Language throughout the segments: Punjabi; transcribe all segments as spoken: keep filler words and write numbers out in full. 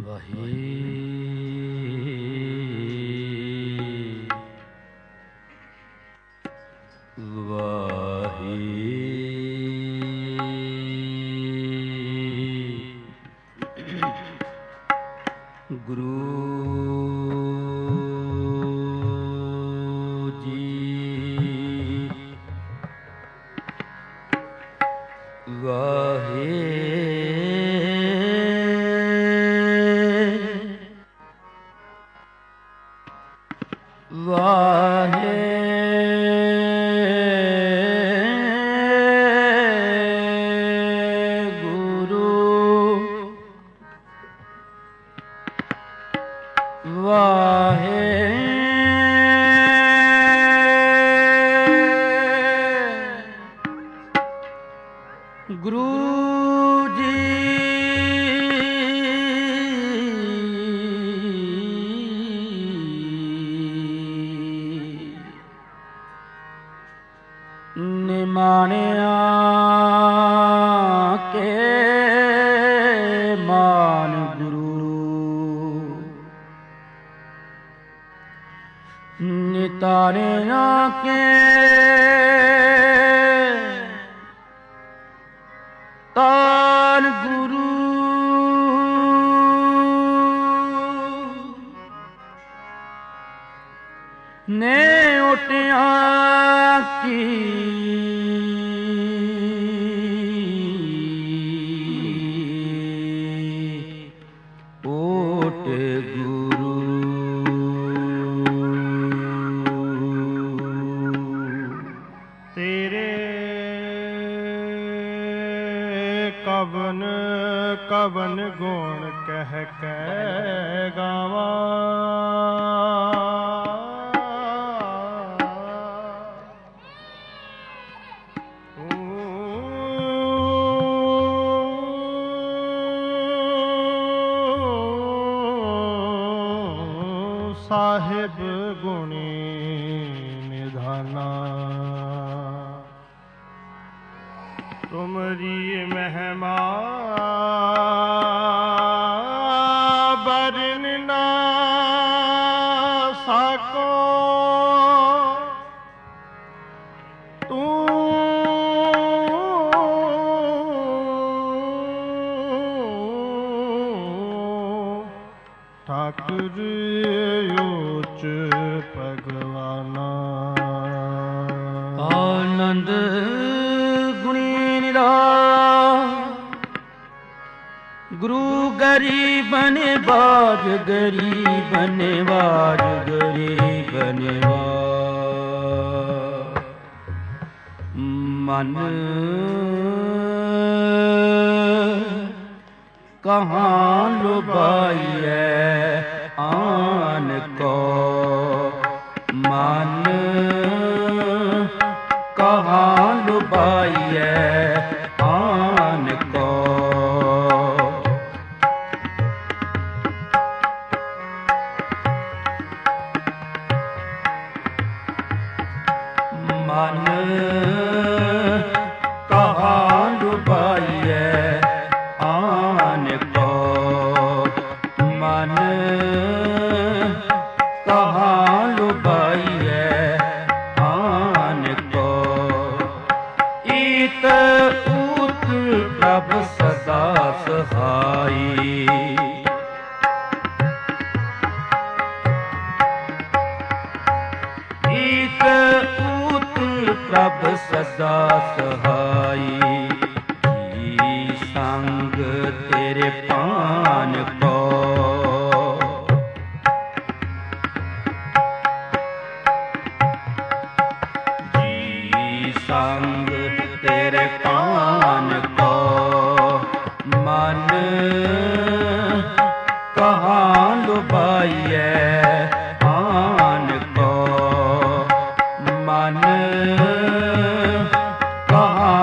ਕਹਾਂ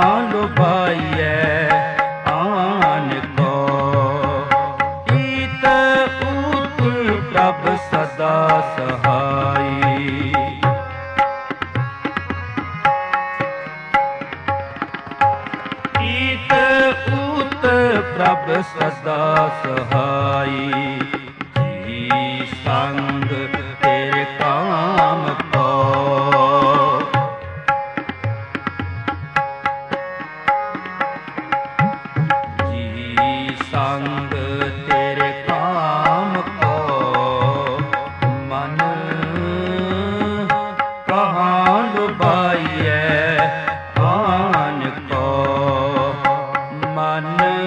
प्रभ सदा सहाई। जी संग तेरे काम को, जी संग तेरे काम को, मन कहाँ लुभाइए आन को, मन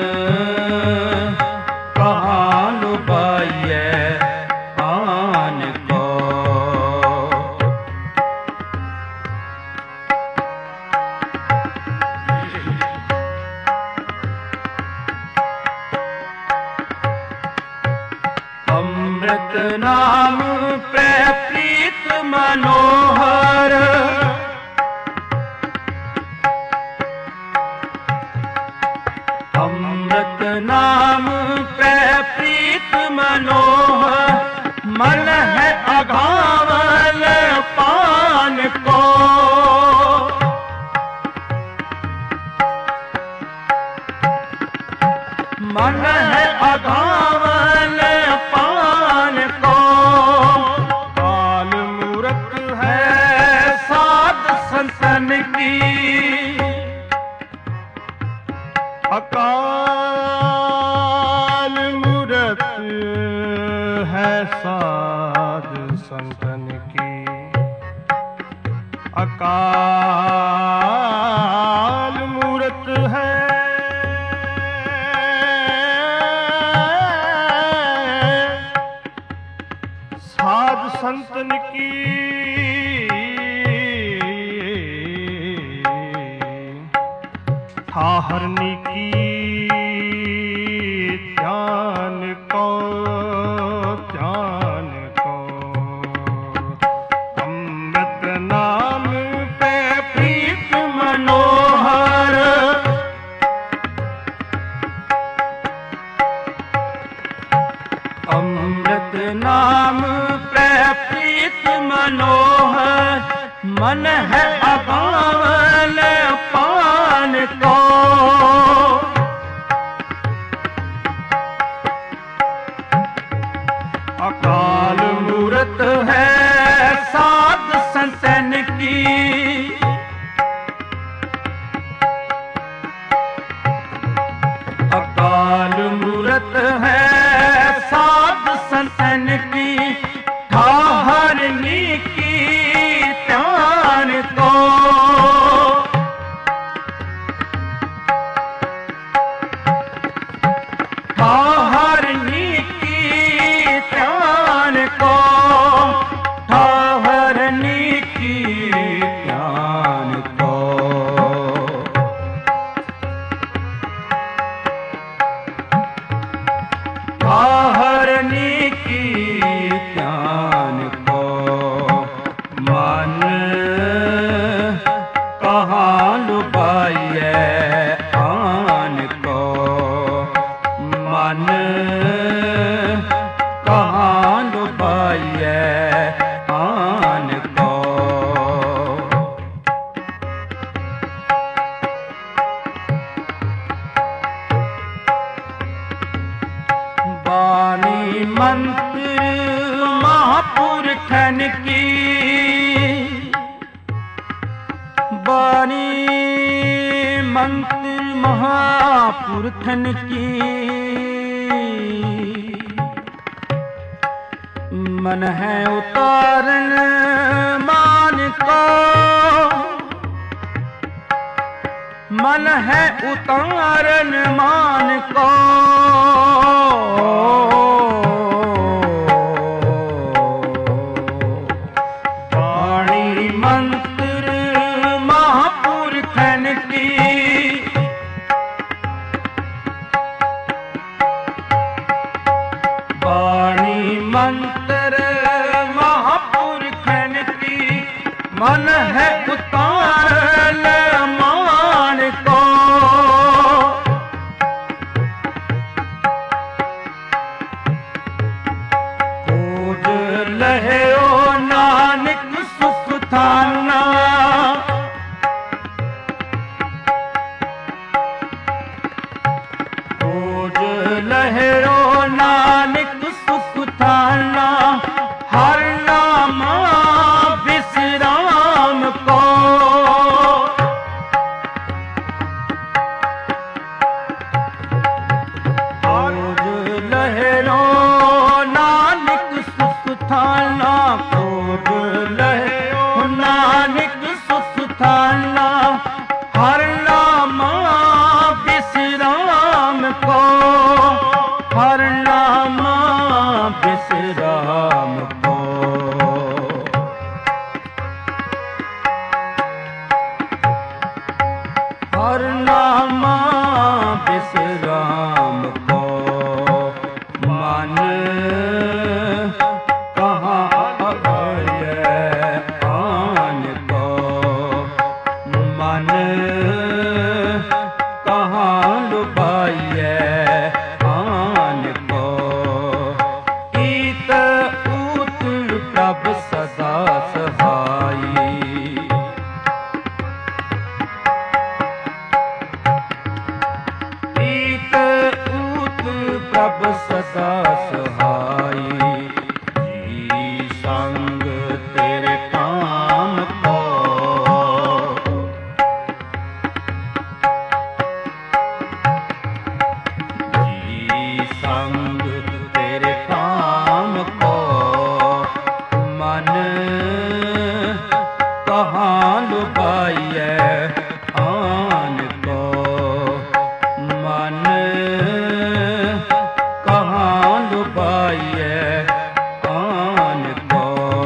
कहाँ लुभाइए आन को। अमृत नाम पे प्रीत मनोहर, अमृत नाम पे प्रीत मनोहर, मन है अघावल पान को, मन है अघावल पान को। काल मूरत है साध संतन की, अकाल मूरत है साध संतन की, अकाल मूरत है साध संतन की। ठाहरनी की ध्यान को, ध्यान को, अमृत नाम पे प्रीत मनोहर, अमृत नाम पे प्रीत मनोहर, मन है अघावल पान को, अकाल मूरत है साध संतन की, अकाल मूरत है साध संतन की। ठाहरनी की ध्यान को, ठाहरनी की ध्यान को, ठाहरनी की ध्यान को। ठाहरनी की ध्यान को, मन कहाँ लुभाइए आन को, मन कहाँ लुभाइए आन को। बानी मंत्र महापुरखन की, बानी मंत्र महापुरखन की, मन है उतारन मान को, मन है उतारन मान को। वाणी मंत्र महापुरखन की, वाणी मंत्र महापुरखन की, मन है उतारन मान को। खोज लहे ओ नानक सुख थाना, खोज लहरो नानक सुख थाना, हर नामा विश्राम को। खोज लहरो नानक सुख थाना, खोज लहरो नानक सुख थाना, हर नामा विश्राम को, हर नामा विश्राम को। हर नामा विश्राम को। मन कहाँ अभय आन को, मन कहाँ लुभाइए आन को। ईत ऊत प्रभ सदा सहाई, ईत ऊत प्रभ सदा सहाई। जी संग तेरे काम को, जी संग तेरे काम को। मन कहाँ लुभाइए आन को, मन कहाँ लुभाइए आन को,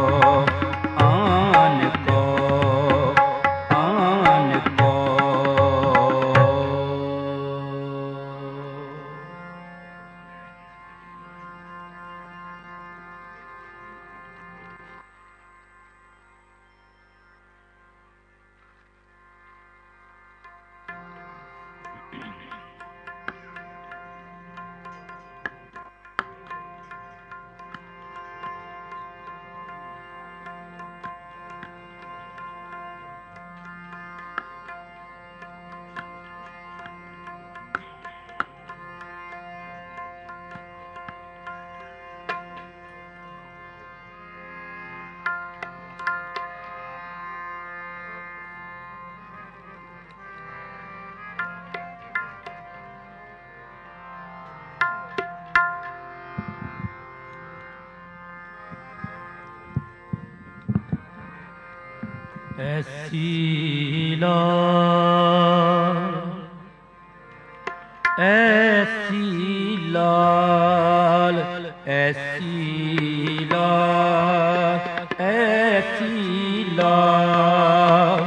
आन को, आन को। ऐसी लाल, ऐसी लाल, ऐसी लाल, ऐसी लाल।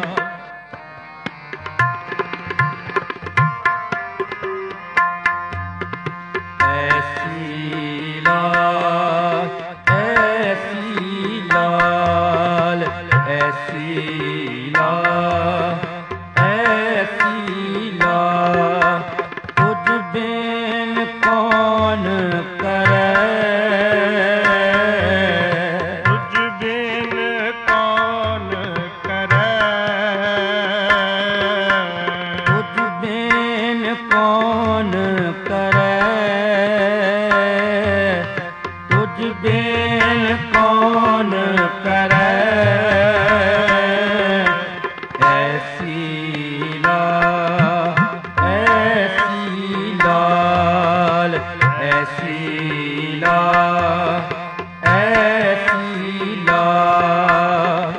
ऐसी लाल, ऐसी लाल, ऐसी लाल, ऐसी लाल। तुझ बिन कौन करे, तुझ बिन कौन करे, तुझ बिन कौन करे, तुझ बिन कौन करे। ऐसी लाल, ऐसी लाल, ऐसी लाल, ऐसी लाल।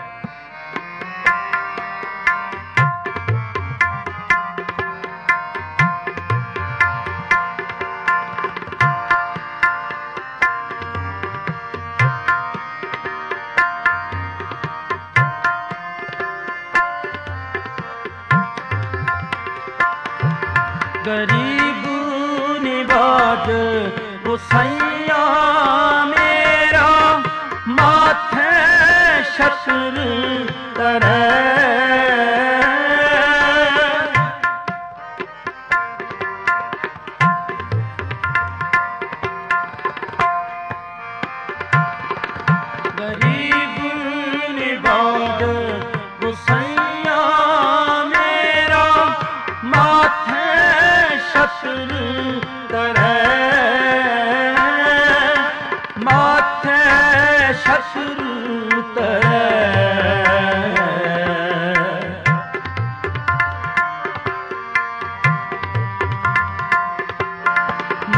गरीब निवाज गोसैया मेरा, माथे शस्त्र तरे। गरीब निवाज गोसैया मेरा, माथे शस्त्र तरे।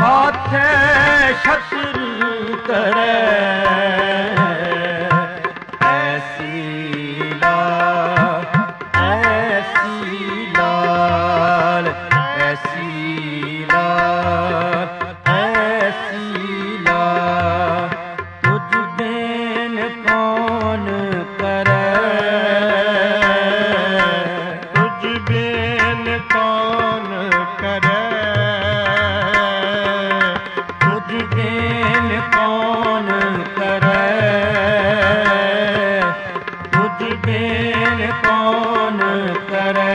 हाथे छत्र करे ऐसी लाल ऐसी लाल ऐसी लाल ऐसी लाल तुझ बिन कौन करे तुझ बिन कौन करे तुझ बिन कौन करे तुझ बिन कौन करे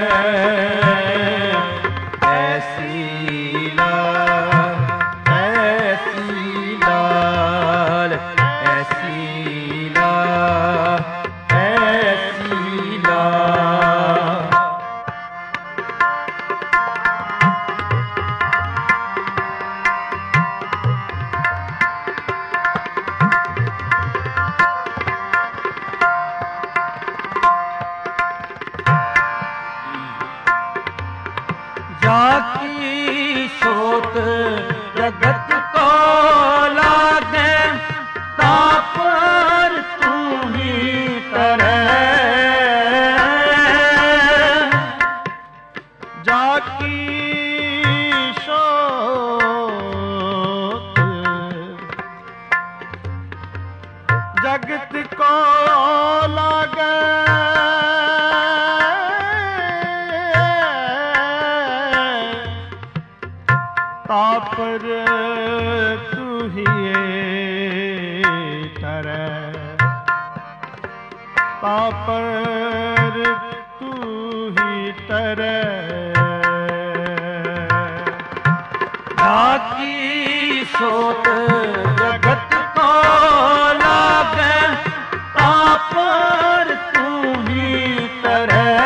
ऐसी लाल ऐसी लाल ऐसी लाल ऐसी लाल जाकी सोत जगत को लागे तापर तू ही तरह जाकी सोत जगत को लागे तापर तू ही तरह तापर तू ही तरह जाकी सोत जगत को लागे तापर तू ही तरह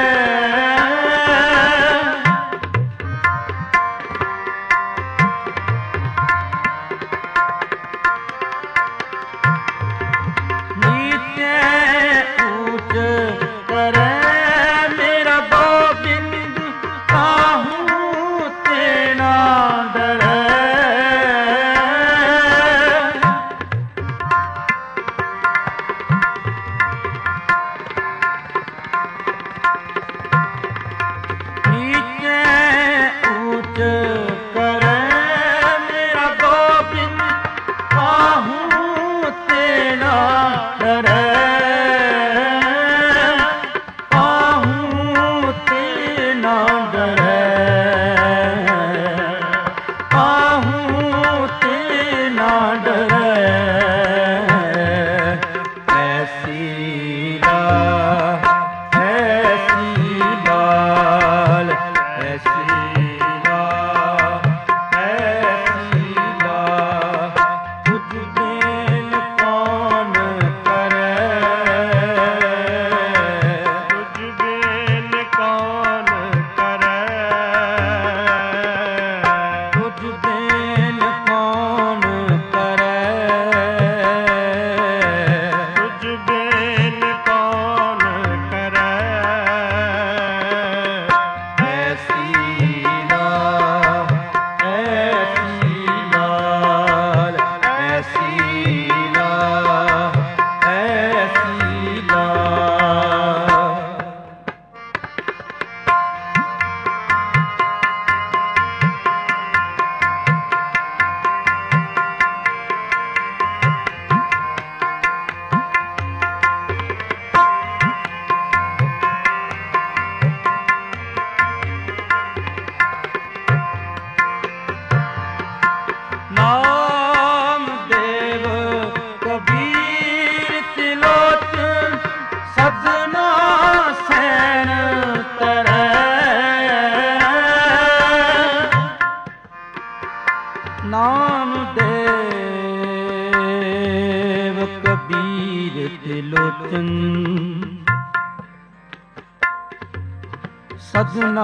सजना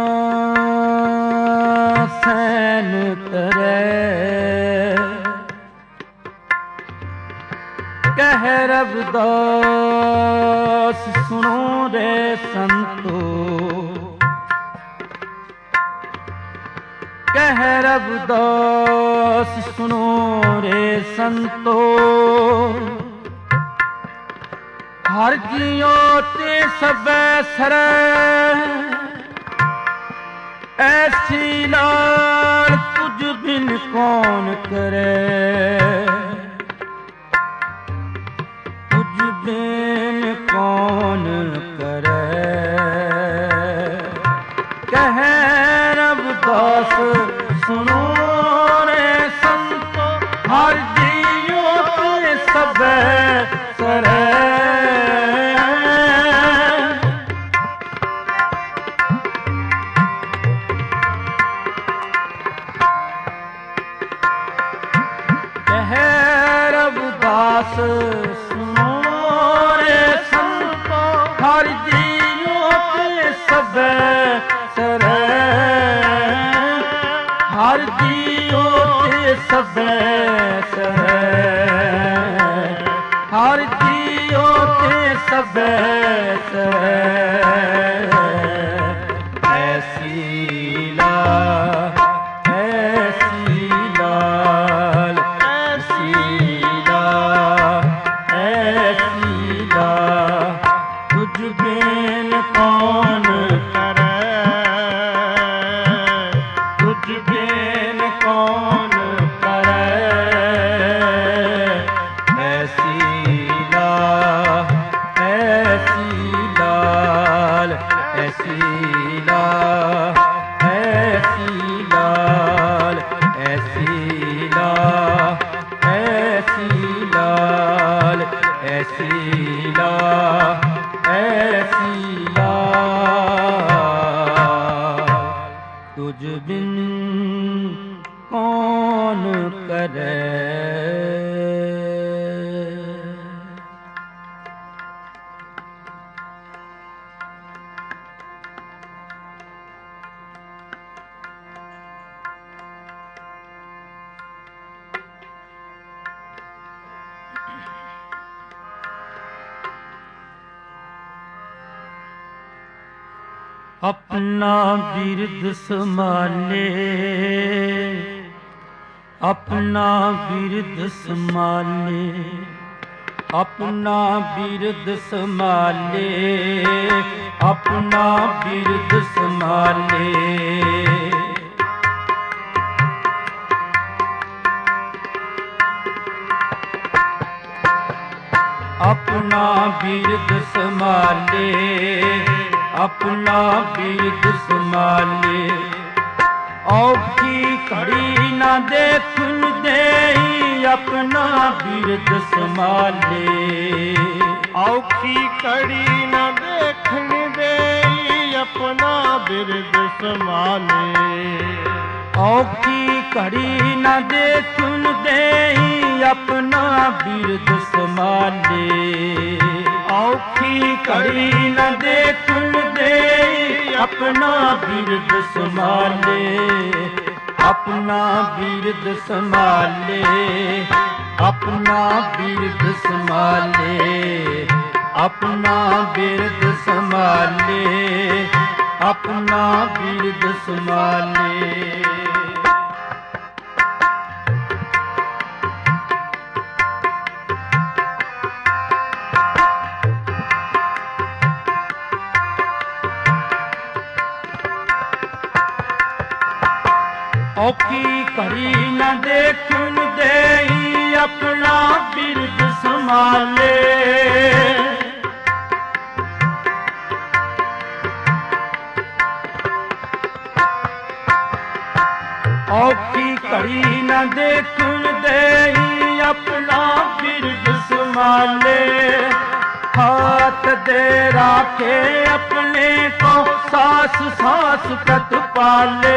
सैन तरे कह रविदास सुनो रे संतो ਕਹਿ ਰਬਦਾਸ ਸੁਣੋ ਰੇ ਸੰਤੋ, ਹਰ ਜੀਉ ਤੇ ਸਭੈ ਸਰੈ, ਐਸੀ ਲਾਲ ਤੁਝ ਬਿਨ ਕੌਣ ਕਰੈ, ਤੁਝ ਬਿਨ ਕੌਣ ਕਰੈ। ਕਹਿ ਰਬਦਾਸ ਸੁਣੋ ਰੇ ਸੰਤੋ, ਹਰ ਜੀਉ ਤੇ ਸਭੈ ਸਰੈ, ਸੁਣੋ ਰੇ ਸੰਤੋ, ਹਰ ਜੀਉ ਤੇ ਸਭੈ ਸਰੈ, ਹਰ ਜੀਉ ਤੇ ਸਭੈ ਸਰੈ, ਹਰ ਜੀਉ ਤੇ ਸਭੈ ਸਰੈ। ਐਸੀ ਲਾ ਐਸੀ ਲਾਲ ਐਸੀ ਤੁਝ ਬਿਨ ਕੌਣ ਕਰੈ, ਤੁਝ ਬਿਨ ਕੌਣ ਕਰੈ। ਐਸੀ ਲਾ ਐਸੀ ਲਾਲ ਐਸੀ ਲਾ ਐਸੀ ਲਾਲ ਐਸੀ ਲਾ ਐਸੀ ਲਾਲ ਐਸੀ ਲਾ ਐਸੀ ਲਾਲ ਤੁਝ ਬਿਨ ਕੌਣ ਕਰੈ। अपना बिरद संभाले, अपना बिरद संभाले, अपना बिरद संभाले, अपना बिरद संभाले। अपना बिरद संभाले, अपना बिरद संभाले। औखी घड़ी न देखन देई, अपना बिरद संभाले। औखी घड़ी न देखन देई, अपना बिरद संभाले। औखी घड़ी न देखन देई, अपना बिरद संभाले। औखी घड़ी न देखन देई, अपना बिरद संभाले। अपना बिरद संभाले, अपना बिरद संभाले, अपना बिरद संभाले, अपना बिरद संभाले। औखी घड़ी न देखन देई, अपना बिरद संभाले। औखी घड़ी न देखन देई, अपना बिरद संभाले। हाथ दे राखे अपने को, सास सास प्रतिपाले।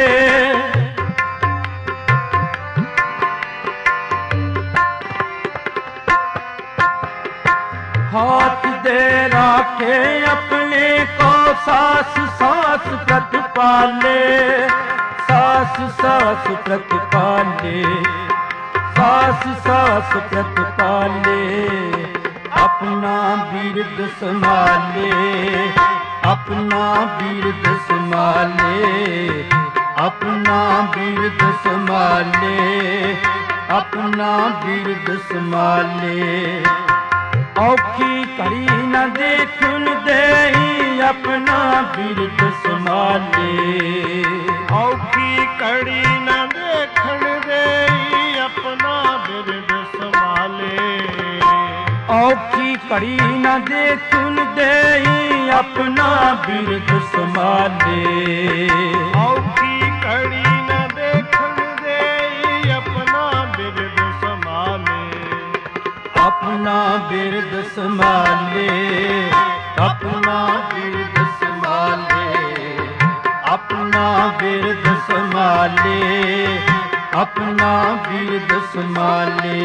हाथ दे राखे अपने को, सास सास प्रतिपाले। सास सास प्रतिपाले, सास सास प्रतिपाले। अपना बिरद संभाले, अपना बिरद संभाले, अपना अपना बिरद संभाले, अपना बिरद संभाले। औखी घड़ी न देखन देई, अपना बिरद संभाले। औखी घड़ी न देखन देई, अपना बिरद संभाले। औखी घड़ी न देखन देई, अपना बिरद संभाले। औखी घड़ी न देखन देई, अपना बिरद संभाले। अपना बिरद संभाले, अपना बिरद संभाले, अपना बिरद संभाले, अपना बिरद संभाले।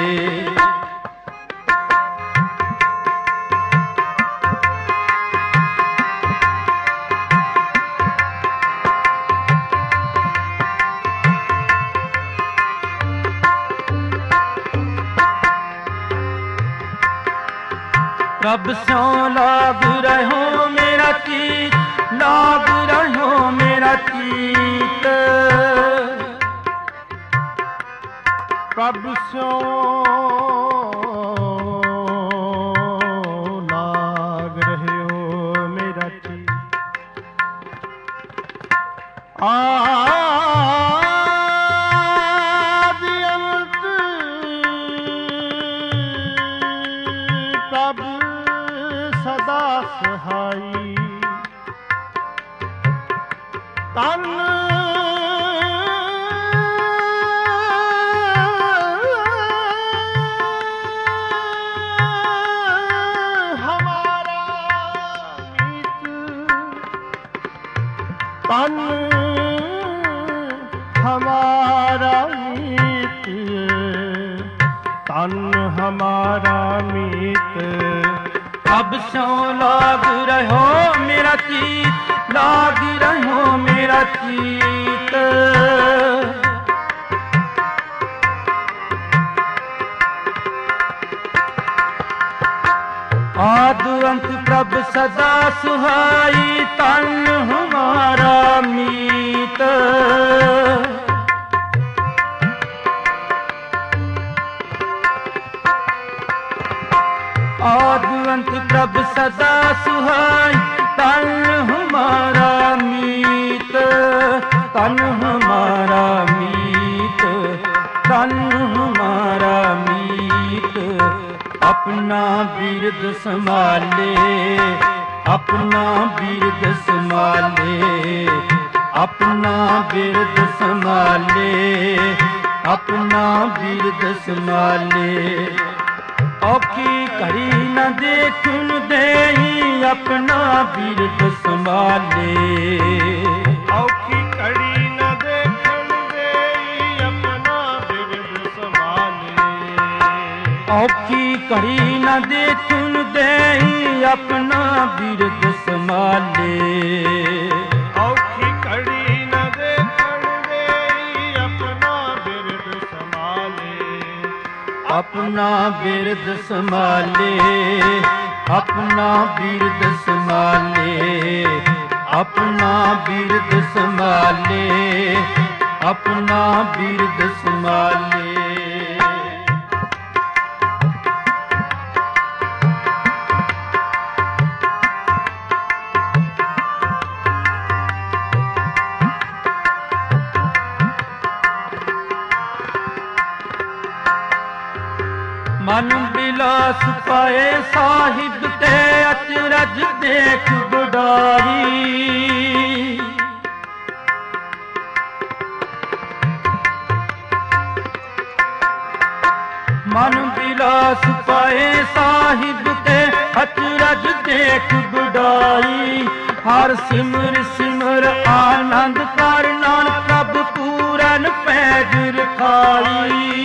प्रभ स्यों लाग रहो मेरा चीत, लाग रहो मेरा चीत। प्रभ स्यों लाग रहे हो मेरा चीत। आ सदा सहाई तन हमारा मीत, तन हमारा मीत, तन हमारा मीत। अब स्यों लाग रहो मेरा चीत, लाग रहो मेरा चीत। आद अंत प्रभ सदा सुहाई, तन हमारा मीत। आद अंत प्रभ सदा सुहाई, तन हमारा मीत, तन हमारा मीत, तन हमारा मीत। अपना बिरद संभाले, अपना बिरद संभाले, अपना बिरद संभाले, अपना बिरद संभाले। औखी घड़ी न देखन देई, अपना बिरद संभाले। औखी घड़ी न देखन देई, अपना बिरद संभाले। औखी घड़ी न देखन देई, अपना बिरद संभाले। औखी घड़ी न देखन देई, अपना बिरद संभाले। अपना बिरद संभाले, अपना बिरद संभाले, अपना बिरद संभाले, अपना बिरद संभाले। मन बिलास पाए साहिब ते, अचरज देख बुढ़ाई। मन बिलास पाए साहिब ते, अचरज देख बुढ़ाई। हर सिमर सिमर आनंद कर, नानक प्रभ पूरन पैज रखाई।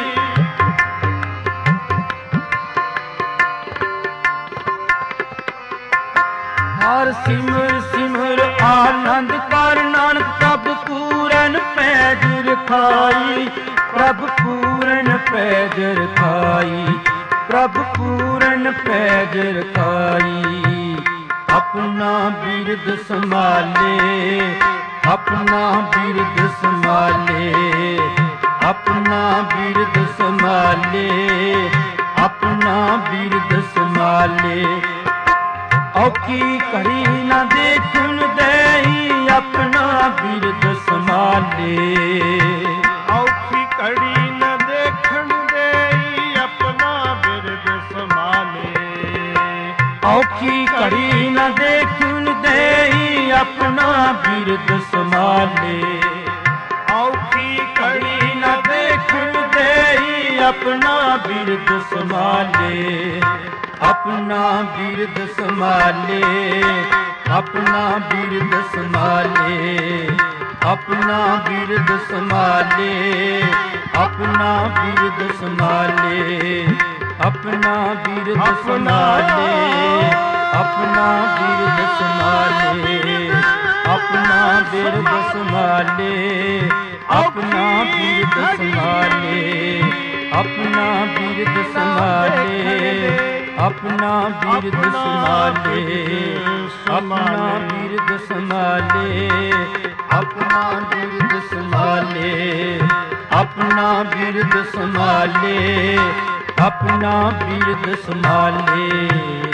हर सिमर सिमर आनंद कर, नानक प्रभ पूरन पैज रखाई। प्रभ पूरन पैज रखाई, प्रभ पूरन पैज रखाई। अपना बिरद संभाले, ਆਪਣਾ ਬਿਰਦ ਸੰਭਾਲੇ, ਆਪਣਾ ਬਿਰਦ ਸੰਭਾਲੇ, ਆਪਣਾ ਬਿਰਦ ਸੰਭਾਲੇ। ਔਖੀ ਘੜੀ ਨਾ ਦੇਖਣ ਦੇਈ, ਆਪਣਾ ਬਿਰਦ ਸੰਭਾਲੇ। ਔਖੀ ਘੜੀ ਨਾ ਦੇਖਣ ਦੇਈ, ਆਪਣਾ ਬਿਰਦ ਸੰਭਾਲੇ। ਔਖੀ ਘੜੀ ਨਾ ਦੇਖਣ ਦੇਈ, ਆਪਣਾ ਬਿਰਦ ਸੰਭਾਲੇ। ਔਖੀ ਘੜੀ ਨਾ ਦੇਖਣ ਦੇਈ, ਆਪਣਾ ਬਿਰਦ ਸੰਭਾਲੇ। ਆਪਣਾ ਬਿਰਦ ਸੰਭਾਲੇ, ਆਪਣਾ ਬਿਰਦ ਸੰਭਾਲੇ, ਆਪਣਾ ਬਿਰਦ ਸੰਭਾਲੇ, ਆਪਣਾ ਬਿਰਦ ਸੰਭਾਲੇ, ਆਪਣਾ ਬਿਰਦ ਸੰਭਾਲੇ, ਆਪਣਾ ਬਿਰਦ ਸੰਭਾਲੇ, ਆਪਣਾ ਬਿਰਦ ਸੰਭਾਲੇ, ਆਪਣਾ ਬਿਰਦ ਸੰਭਾਲੇ, ਆਪਣਾ ਬਿਰਦ ਸੰਭਾਲੇ, ਆਪਣਾ ਬਿਰਦ ਸੰਭਾਲੇ, ਆਪਣਾ ਬਿਰਦ ਸੰਭਾਲੇ, ਆਪਣਾ ਬਿਰਦ ਸੰਭਾਲੇ, ਆਪਣਾ ਬਿਰਦ ਸੰਭਾਲੇ, ਆਪਣਾ ਬਿਰਦ ਸੰਭਾਲੇ।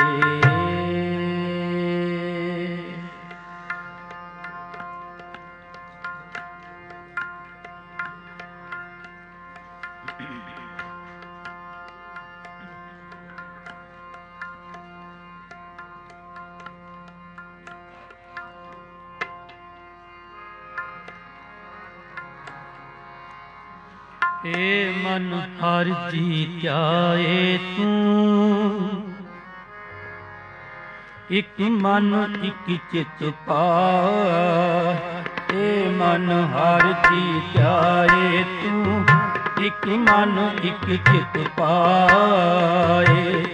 ਏ ਮਨ ਹਰ ਜੀਤਿਆਏ ਤੂੰ, ਇਕ ਮਨ ਇਕ ਚਿਤ ਪਾਇ। ਏ ਮਨ ਹਰ ਜੀਤਿਆਏ ਤੂੰ, ਇਕ ਮਨ ਇਕ ਚਿਤ ਪਾਇ।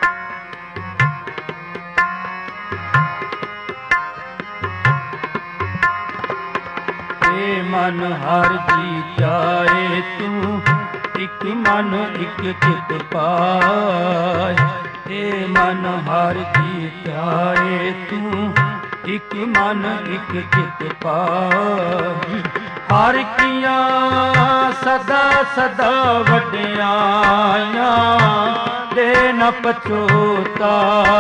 ਏ ਮਨ ਹਰ ਜੀਤਿਆਏ ਤੂੰ, ਇਕ ਮਨ ਇਕ ਚਿਤ ਪਾਇ। ਏ ਮਨ ਹਰ ਜੀਤਿਆਏ ਤੂੰ, ਇਕ ਮਨ ਇਕ ਚਿਤ ਪਾਇ। ਹਰ ਕੀਆਂ ਸਦਾ ਸਦਾ ਵਡਿਆਈਆਂ, ਦੇ ਨ ਪਛੋਤਾ।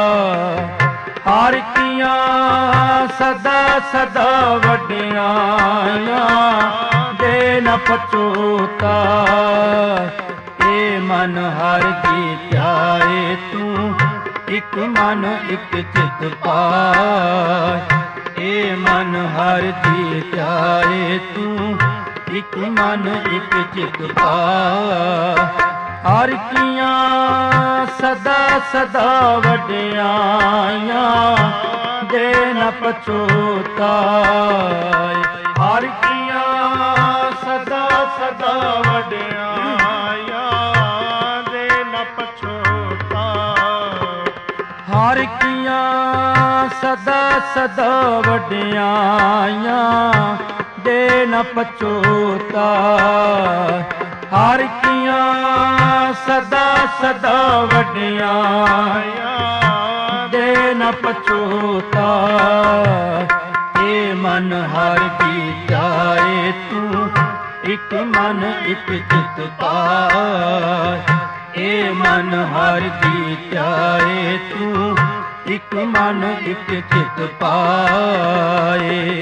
ਹਰ ਕੀਆਂ ਸਦਾ ਸਦਾ ਵਡਿਆਈਆਂ, ਦੇ ਨ ਪਛੋਤਾ। ਏ ਮਨ ਹਰ ਜੀਤਿਆਏ ਤੂੰ, ਇਕ ਮਨ ਇਕ ਚਿਤ ਪਾਇ। ਏ ਮਨ ਹਰ ਜੀਤਿਆਏ ਤੂੰ, ਇਕ ਮਨ ਇਕ ਚਿਤ ਪਾਇ। ਹਰ ਕੀਆਂ ਸਦਾ ਸਦਾ ਵਡਿਆਈਆਂ, ਦੇ ਨ ਪਛੋਤਾ। ਹਰ ਕੀਆਂ ਸਦਾ ਸਦਾ ਵਡਿਆਈਆਂ, ਦੇ ਨ ਪਛੋਤਾ। ਹਰ ਕੀਆਂ ਸਦਾ ਸਦਾ ਵਡਿਆਈਆਂ, ਦੇ ਨ ਪਛੋਤਾ। ਹਰ ਕੀਆਂ ਸਦਾ ਸਦਾ ਵਡਿਆਈਆਂ, ਦੇ ਨ ਪਛੋਤਾ। ਏ ਮਨ ਹਰ ਜੀਤਿਆਏ ਤੂੰ, ਇਕ ਮਨ ਇਕ ਚਿਤ ਪਾਇ। ਏ ਮਨ ਹਰ ਜੀਤਿਆਏ ਤੂੰ, ਇਕ ਮਨ ਇਕ ਚਿਤ ਪਾਇ।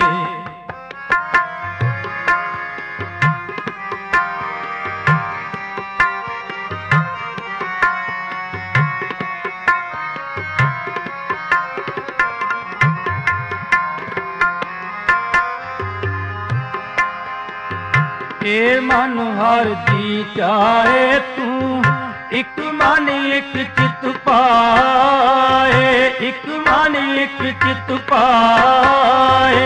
ਏ ਮਨ ਹਰ ਜੀਤਿਆਏ ਤੂੰ, ਇਕ ਮਨ ਇਕ ਚਿਤ ਪਾਇ। ਇਕ ਮਨ ਇਕ ਚਿਤ ਪਾਇ।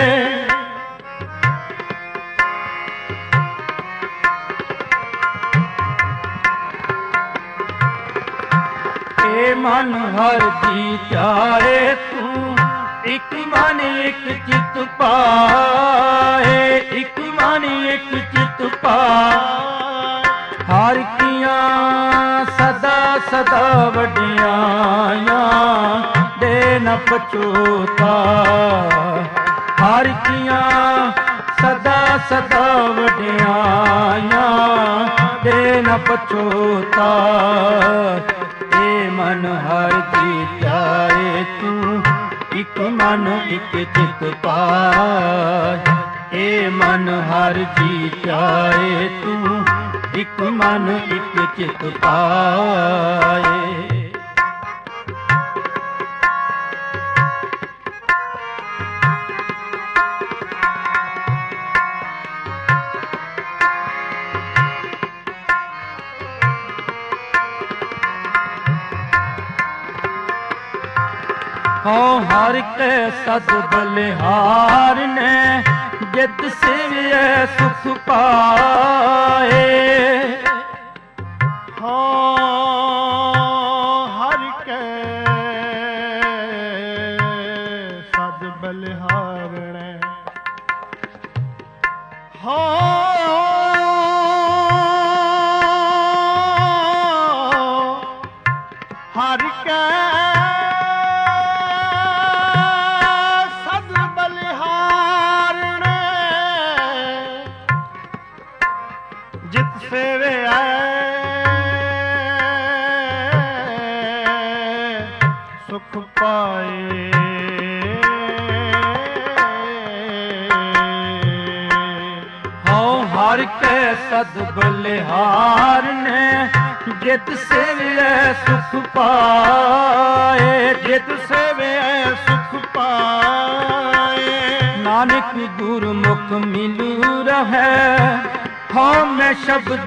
ਏ ਮਨ ਹਰ ਜੀਤਿਆਏ ਤੂੰ, ਇਕ ਮਨ ਇਕ ਚਿਤ ਪਾਇ। ਇਕ ਮਨ ਇਕ ਚਿਤ ਪਾਇ। ਹਰ ਕੀਆਂ ਸਦਾ ਸਦਾ ਵਡਿਆਈਆਂ, ਦੇ ਨ ਪਛੋਤਾ। ਹਰ ਕੀਆਂ ਸਦਾ ਸਦਾ ਵਡਿਆਈਆਂ ਦੇ ਨ ਪਛੋਤਾ। ਏ ਮਨ ਹਰ ਜੀ ਧਿਆਏ ਤੂੰ ਇਕ ਮਨ ਇਕ ਚਿਤ ਪਾਇ। ਏ ਮਨ ਹਰ ਜੀ ਧਿਆਏ ਤੂੰ ਇਕ ਮਨ ਇਕ ਚਿਤ ਪਾਏ। ਹਉ ਹਰ ਕੇ ਸਦ ਬਲਿਹਾਰ ਨੇ ਜਿਤ ਸੇਵਿਐ ਸੁਖ ਪਾਏ। ਹਉ ਹਰ ਕੇ ਸਦ ਬਲਿਹਾਰ ਨੇ ਹਉ ਹਰ ਕੇ ਸੁਖ ਪਾਏ। ਹਉ ਹਰ ਕੇ ਸਦ ਬਲਿਹਾਰ ਨੇ ਜਿਤ ਸੇਵਿਐ ਸੁਖ ਪਾਏ। ਜਿਤ ਸੇਵਿਐ ਸੁਖ ਪਾਏ। ਨਾਨਕ ਗੁਰਮੁਖ ਮਿਲੂ ਰਹੈ ਹਉ ਮੈਂ ਸ਼ਬਦ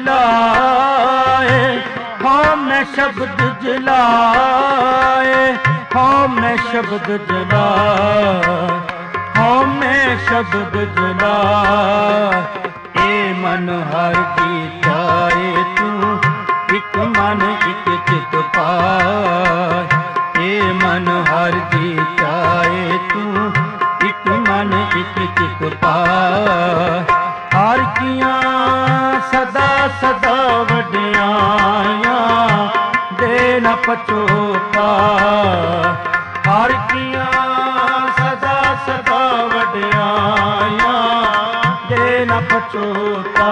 ਜਲਾਏ। ਹਉ ਮੈਂ ਸ਼ਬਦ ਜਲਾਏ। ਹਉ ਮੈਂ ਸ਼ਬਦ ਜਲਾਏ। ਹਉ ਮੈਂ ਸ਼ਬਦ ਜਲਾਏ। ਏ ਮਨ ਹਰ ਜੀ ਧਿਆਏ ਤੂੰ ਇਕ ਮਨ ਇਕ ਚਿਤ ਪਾਇ। ਏ ਮਨ ਹਰ ਜੀ ਧਿਆਏ ਤੂੰ ਇਕ ਮਨ ਇਕ ਚਿਤ ਪਾਇ। ਹਰ ਕੀਆਂ ਸਦਾ ਸਦਾ ਵਡਿਆਈਆਂ ਦੇ ਨ ਪਛੋਤਾ। ਹਰ ਕੀਆਂ ਸਦਾ ਸਦਾ ਵਡਿਆਈਆਂ ਦੇ ਨ ਪਛੋਤਾ।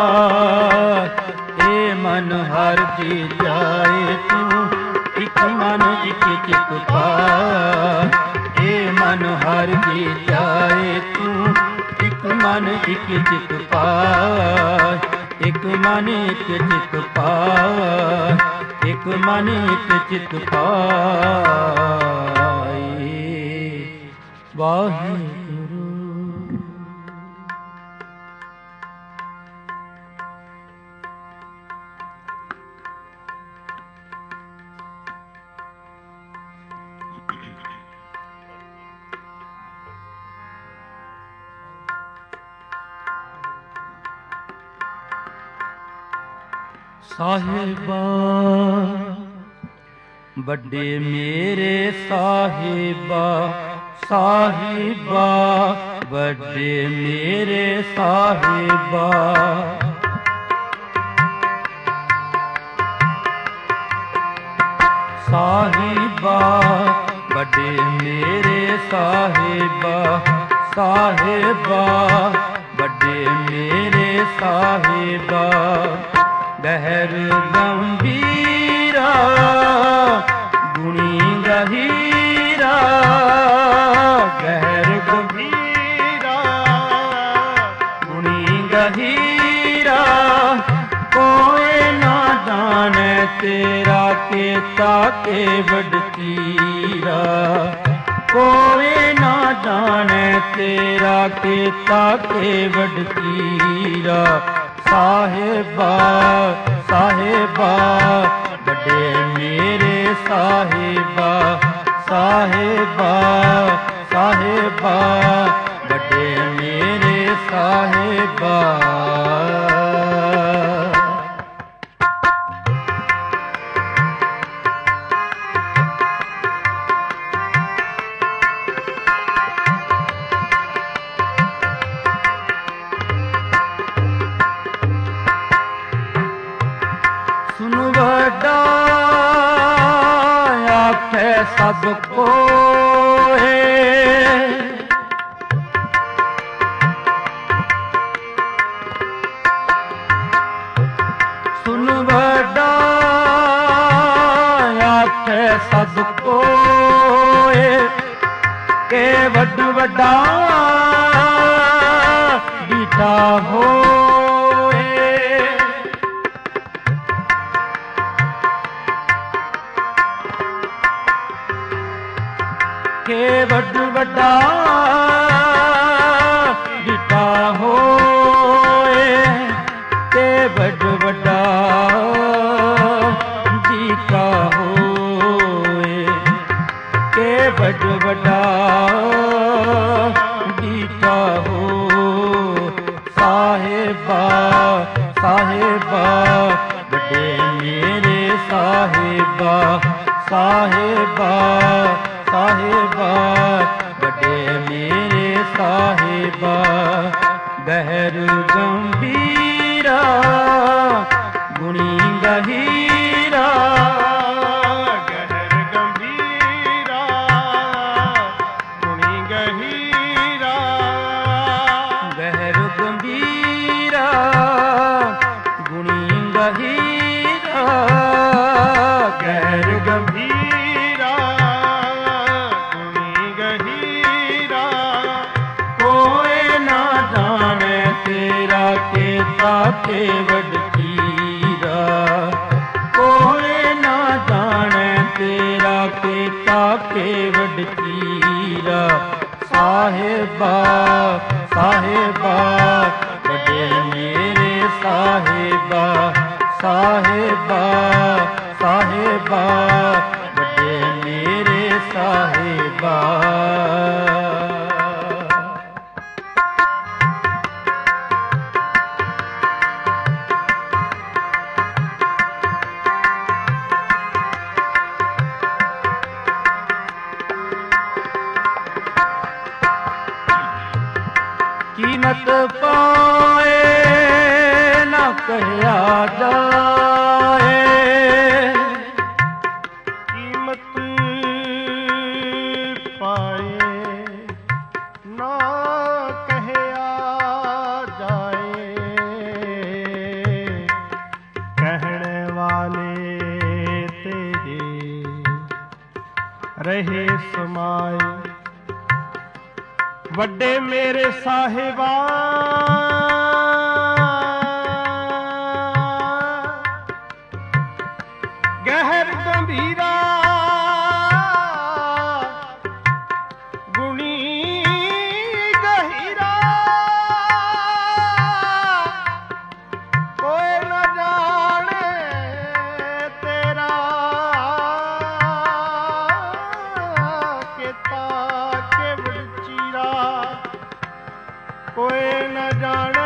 ਏ ਮਨ ਹਰ ਜੀ ਧਿਆਏ ਤੂੰ ਇਕ ਮਨ ਇਕ ਚਿਤ ਪਾਇ। ਏ ਮਨ ਹਰ ਜੀ ਧਿਆਏ ਤੂੰ ਇਕ ਮਨ ਇਕ ਚਿਤ ਪਾਇ। ਇਕ ਮਨ ਇਕ ਚਿਤ ਪਾਇ। ਇਕ ਮਨ ਇਕ ਚਿਤ ਪਾਇ। ਵਾਹਿਗੁਰੂ। ਸਾਹਿਬਾ ਵੱਡੇ ਮੇਰੇ ਸਾਹਿਬਾ। ਸਾਹਿਬਾ ਵੱਡੇ ਮੇਰੇ ਸਾਹਿਬਾ। ਸਾਹਿਬਾ ਵੱਡੇ ਮੇਰੇ ਸਾਹਿਬਾ। ਸਾਹਿਬਾ ਵੱਡੇ ਮੇਰੇ ਸਾਹਿਬਾ। ਗਹਿਰ ਗੰਭੀਰਾ ਗੁਣੀ ਗਹੀਰਾ। ਗਹਿਰ ਗੰਭੀਰਾ ਗੁਣੀ ਗਹੀਰਾ। ਕੋਇ ਨਾ ਜਾਣੈ ਤੇਰਾ ਕੀਤਾ ਕੇਵਡ ਤੀਰਾ। ਕੋਇ ਨਾ ਜਾਣੈ ਤੇਰਾ ਕੀਤਾ ਕੇਵਡ ਤੀਰਾ। ਸਾਹਿਬਾ ਸਾਹਿਬਾ ਵੱਡੇ ਮੇਰੇ ਸਾਹਿਬਾ। ਸਾਹਿਬਾ ਸਾਹਿਬਾ ਵੱਡੇ ਮੇਰੇ ਸਾਹਿਬਾ। ਸਭ ਕੋਏ ਹੈ ਸਦ ਕੋਏ ਕੇ ਵੱਡ ਵੱਡਾ ਡੀਠਾ ਹੋਏ ਕੇ ਵੱਡ ਵੱਡਾ ਡੀਠਾ ਹੋਏ ਕੇ ਵੱਡ ਵੱਡਾ ਡੀਠਾ ਹੋਏ ਕੇ ਵੱਡ ਵੱਡਾ ਡੀਠਾ ਹੋ ਸਾਹਿਬਾ ਸਾਹਿਬਾ ਵੱਡੇ ਮੇਰੇ ਸਾਹਿਬਾ ਸਾਹਿਬਾ ਸਾਹਿਬਾ ਵੱਡੇ ਮੇਰੇ ਸਾਹਿਬਾ ਗਹਿਰ ਗੰਭੀਰਾ ਗੁਣੀ ਗਹੀਰਾ ਗਹਿਰ ਗੰਭੀਰਾ ਗੁਣੀ ਗਹੀਰਾ ਗਹਿਰ ਗੰਭੀਰਾ ਗੁਣੀ ਗਹੀਰਾ ਗਹਿਰ ਗੰਭੀਰਾ ਗੁਣੀ ਗਹੀਰਾ ਕੋਏ ਨਾ ਜਾਣੇ ਤੇਰਾ ਕੀਤਾ ਕੇ ਵੱਡ ਚੀਰਾ ਕੋਏ ਨਾ ਜਾਣੇ ਤੇਰਾ ਕੀਤਾ ਕੇ ਵੱਡ ਚੀਰਾ ਸਾਹਿਬਾ ਸਾਹਿਬਾ ਵੱਡੇ ਮੇਰੇ ਸਾਹਿਬਾ ਸਾਹਿਬਾ ਸਾਹਿਬਾ ਵੱਡੇ ਮੇਰੇ ਸਾਹਿਬਾ ਕੀਮਤ ਪਾਏ ਨਾ ਕਹਿਆ ਜਾਏ ਕੀਮਤ ਪਾਏ ਨਾ ਕਹਿਆ ਜਾਏ ਕਹਿਣ ਵਾਲੇ ਤੇਰੇ ਰਹੇ ਸਮਾਏ ਵੱਡੇ ਮੇਰੇ ਸਾਹਿਬਾ ਗਹਿਰ ਗੰਭੀਰਾ ਗੁਣੀ ਗਹੀਰਾ ਕੋਈ ਨਾ ਜਾਣੇ ਤੇਰਾ ਕੀਤਾ ਕੇ ਵਿਚੀਰਾ ਕੋਈ ਨਾ ਜਾਣੇ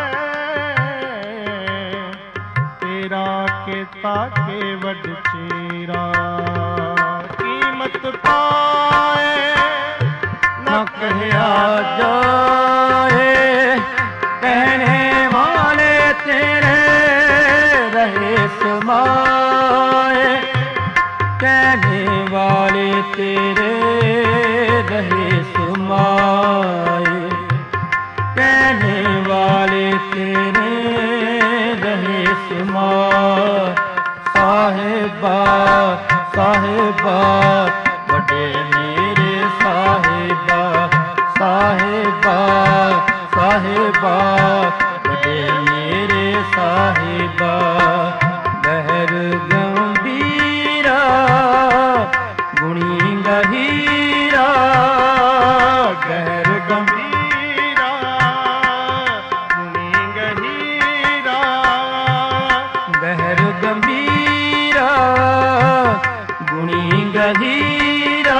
ਤੇਰਾ ਕੀਤਾ ਕੇ ਵੱਡ ਚੀਰਾ ਕੀਮਤ ਪਾਏ ਨਾ ਕਹਿਆ ਜਾਏ ਕਹਿਣੇ ਵਾਲੇ ਤੇਰੇ ਰਹੇ ਸਮਾਏ ਕਹਿਣੇ ਵਾਲੇ ਤੇਰੇ ਰਹੇ ਸਮਾਏ ਕਹਿਣੇ ਵਾਲੇ ਤੇਰੇ ਰਹੇ ਸਮਾਏ ਸਾਹਿਬਾ ਸਾਹਿਬਾ ਵੱਡੇ ਮੇਰੇ ਸਾਹਿਬਾ ਸਾਹਿਬਾ ਸਾਹਿਬਾ ਵੱਡੇ ਮੇਰੇ ਸਾਹਿਬਾ ਗਹਿਰ ਗੰਭੀਰਾ ਗੁਣੀ ਗਹੀਰਾ ਗਹਿਰ ਗੰਭੀਰਾ ਗੁਣੀ ਗਹੀਰਾ ਗਹਿਰ ਗੰਭੀਰਾ ਗੁਣੀ ਗਹੀਰਾ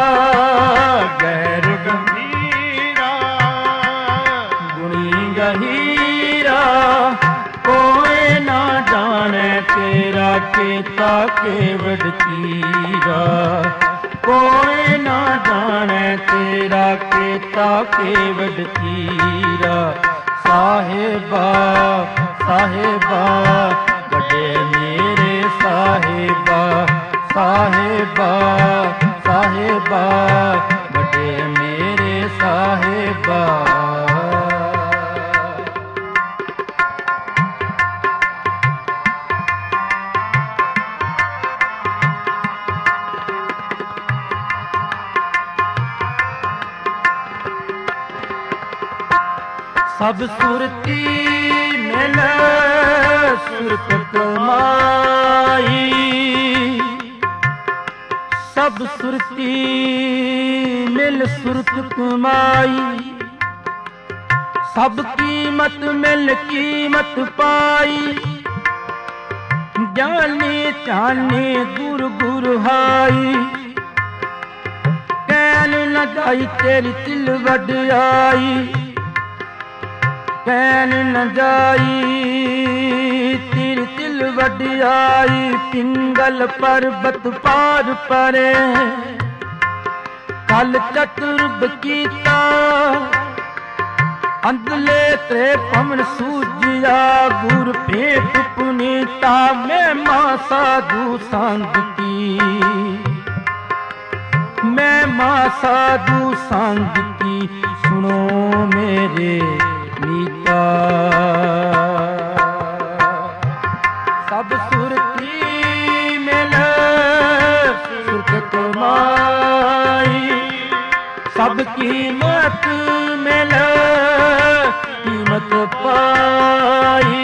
ਗਹਿਰ ਗੰਭੀਰਾ ਗੁਣੀ ਗਹੀਰਾ ਕੋਈ ਨਾ ਜਾਣੇ ਤੇਰਾ ਕੀਤਾ ਕੇ ਵੱਡ ਚੀਰਾ ਕੋਈ ਨਾ ਜਾਣੇ ਤੇਰਾ ਕੀਤਾ ਕੇ ਵੱਡ ਚੀਰਾ ਸਾਹਿਬਾ ਸਾਹਿਬਾ ਵੱਡੇ ਮੇਰੇ ਸਾਹਿਬਾ ਸਾਹਿਬਾ ਸਾਹਿਬਾ ਵੱਡੇ ਮੇਰੇ ਸਾਹਿਬਾ ਸਭ ਸੁਰਤੀ ਮਿਲ ਸੁਰਤ ਕਮਾਈ, ਸਭ ਸੁਰਤੀ ਮਿਲ ਸੁਰਤ ਕਮਾਈ, ਸਭ ਕੀਮਤ ਮਿਲ ਕੀਮਤ ਪਾਈ, ਜਾਨੀ ਚਾਨੀ ਗੁਰ ਗੁਰ ਹਾਈ, ਕਹਿਣ ਨ ਜਾਈ ਤੇਰੀ ਤਿਲ ਵਡਿਆਈ, ਕਹਿਣ ਨ ਜਾਈ ਤੇਰੀ ਤਿਲ ਵਡਿਆਈ, ਪਿੰਗਲ ਪਰਬਤ ਪਾਰ ਪਰੇ ਕਲ ਚਤੁਰਬ ਕੀਤਾ, ਅੰਦਲੇ ਤੇ ਪਵਨ ਸੂਜਿਆ, ਗੁਰ ਭੇਟ ਪੁਨੀਤਾ, ਮੈਂ ਮਾਂ ਸਾਧੂ ਸੰਗ ਕੀ, ਮੈਂ ਮਾਂ ਸਾਧੂ ਸੰਗ ਕੀ, ਸੁਣੋ ਮੇਰੇ ਨੀਤਾ। ਸਭ ਸੁਰਤੀ ਮਿਲ ਸੁਰਤ ਕਮਾਈ, ਸਭ ਕੀਮਤ ਮਿਲ ਕੀਮਤ ਪਾਈ,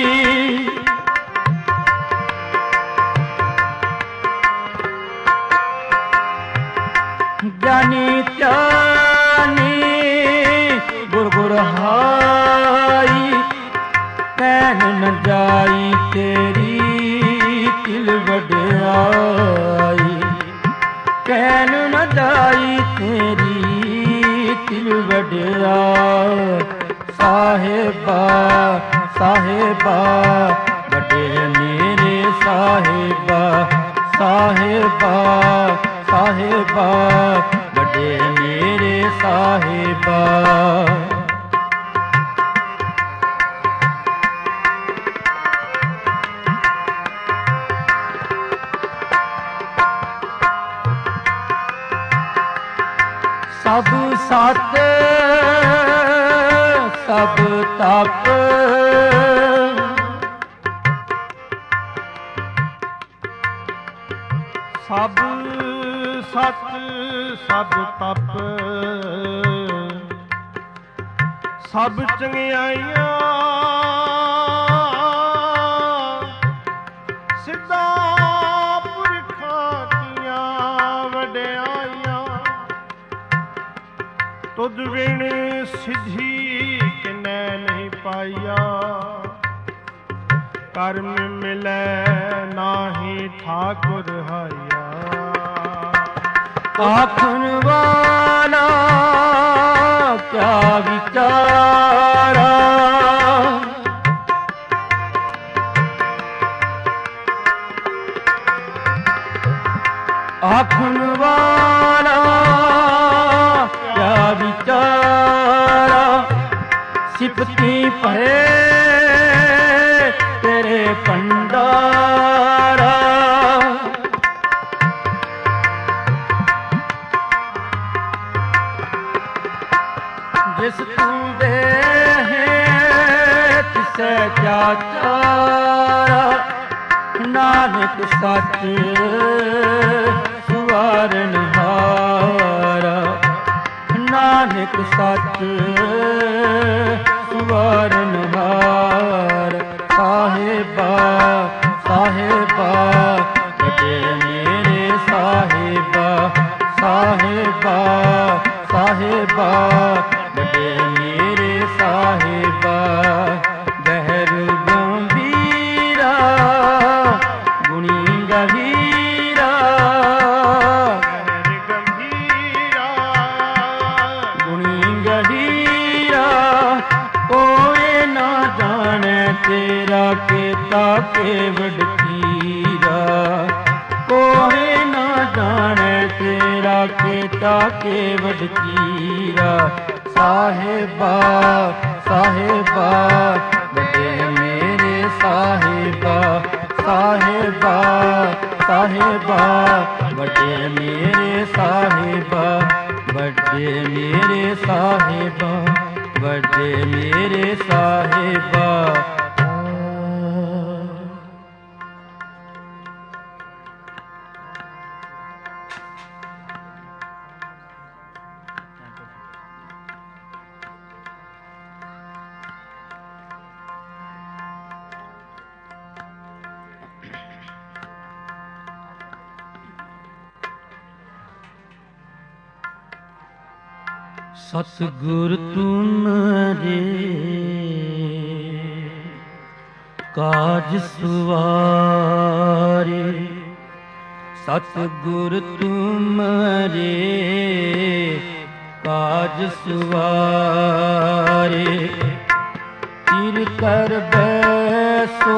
ਜਾਨੀ ਧਿਆਨੀ ਗੁਰ ਗੁਰ ਹਾਈ, ਕਹਿਣ ਨ ਜਾਈ ਤੇਰੀ ਤਿਲ ਵਡਿਆਈ, ਕਹਿਣ ਨ ਜਾਈ ਤੇਰੀ ਤਿਲ ਵਡਿਆਈ, ਸਾਹਿਬਾ ਸਾਹਿਬਾ ਵੱਡੇ ਮੇਰੇ ਸਾਹਿਬਾ, ਸਾਹਿਬਾ ਸਾਹਿਬਾ ਵੱਡੇ ਮੇਰੇ ਸਾਹਿਬਾ। ਸਭ ਸਤ ਸਭ ਤਪ, ਸਭ ਸਤ ਸਭ ਤਪ, ਸਭ ਚੰਗਿਆਈਆਂ ਸਿੱਧਾ ਪੁਰਖਾਂ ਦੀਆਂ ਵਡਿਆਈਆਂ, ਤੁਧ ਵਿਣ ਸਿੱਧੀ ਕਿਨੈ ਨਹੀਂ ਪਾਈਆ, ਕਰਮ ਮਿਲੈ ਨਾਹੀ ਠਾਕੁਰ ਹਾਇਆ, ਆਖਣ ਵਾਲਾ ਕਿਆ ਵਿਚਾਰਾ, ਆਖਣ ਵਾਲਾ ਕਿਆ ਵਿਚਾਰਾ, ਸਿਫਤੀ ਭਰੇ ਤੇਰੇ ਭੰਡਾਰਾ, ਜਿਸ ਤੂੰ ਦੇ ਤਿਸੈ ਕਿਆ ਚਾਰਾ, ਨਾਨਕ ਸੱਚ ਸੁਵਾਰਨ ਹਾਰਾ, ਨਾਨਕ ਸੱਚ ਸੁਵਾਰਨ ਹਾਰ, ਸਾਹਿਬਾ ਸਾਹਿਬਾ ਵੱਡੇ ਮੇਰੇ ਸਾਹਿਬਾ, ਸਾਹਿਬਾ ਸਾਹਿਬਾ ਵੱਡੇ ਮੇਰੇ ਸਾਹਿਬਾ, ਗਹਿਰ ਗੰਭੀਰਾ ਗੁਣੀ ਗਹੀਰਾ, ਗਹਿਰ ਗੰਭੀਰਾ ਗੁਣੀ ਗਹੀਰਾ, ਕੋਏ ਨਾ ਜਾਣੈ ਤੇਰਾ ਕੀਤਾ ਕੇਵਡ ਕੀਰਾ, ਕੋਏ ਨਾ ਜਾਣੈ ਤੇਰਾ ਕੀਤਾ ਕੇਵਡ ਕੀਰਾ, ਸਾਹਿਬਾ ਸਾਹਿਬਾ ਵੱਡੇ ਮੇਰੇ ਸਾਹਿਬਾ, ਸਾਹਿਬਾ ਸਾਹਿਬਾ ਵੱਡੇ ਮੇਰੇ ਸਾਹਿਬਾ, ਵੱਡੇ ਮੇਰੇ ਸਾਹਿਬਾ, ਵੱਡੇ ਮੇਰੇ ਸਾਹਿਬਾ। ਸਤਿਗੁਰ ਤੁਮਰੇ ਕਾਜ ਸਵਾਰੇ, ਸਤਿਗੁਰ ਤੁਮਰੇ ਕਾਜ ਸਵਾਰੇ। ਤਿਰ ਕਰ ਬੈਸੋ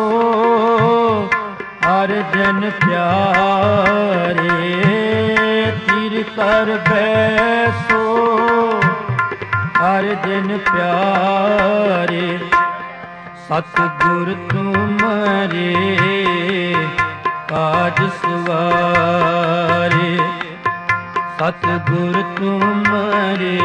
ਹਰ ਜਨ ਪਿਆਰੇ, ਤਿਰ ਕਰ ਬੈਸੋ ਹਰ ਜਨ ਪਿਆਰੇ। ਸਤਿਗੁਰ ਤੁਮਰੇ ਕਾਜ ਸਵਾਰੇ, ਸਤਿਗੁਰ ਤੁਮਰੇ